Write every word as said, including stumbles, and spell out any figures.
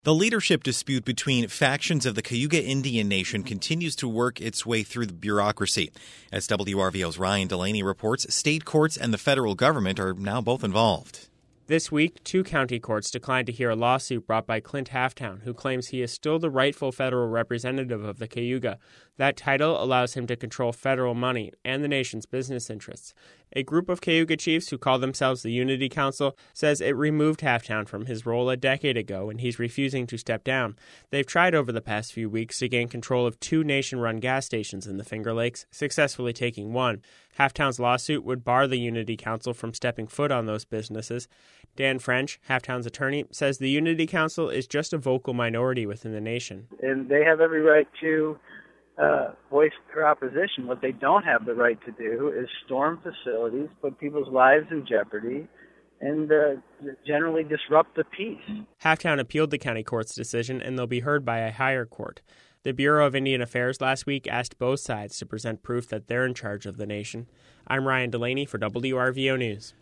The leadership dispute between factions of the Cayuga Indian Nation continues to work its way through the bureaucracy. As W R V O's Ryan Delaney reports, state courts and the federal government are now both involved. This week, two county courts declined to hear a lawsuit brought by Clint Halftown, who claims he is still the rightful federal representative of the Cayuga. That title allows him to control federal money and the nation's business interests. A group of Cayuga chiefs who call themselves the Unity Council says it removed Halftown from his role a decade ago, and he's refusing to step down. They've tried over the past few weeks to gain control of two nation-run gas stations in the Finger Lakes, successfully taking one. Halftown's lawsuit would bar the Unity Council from stepping foot on those businesses. Dan French, Halftown's attorney, says the Unity Council is just a vocal minority within the nation. And they have every right to uh, voice their opposition. What they don't have the right to do is storm facilities, put people's lives in jeopardy, and uh, generally disrupt the peace. Halftown appealed the county court's decision, and they'll be heard by a higher court. The Bureau of Indian Affairs last week asked both sides to present proof that they're in charge of the nation. I'm Ryan Delaney for W R V O News.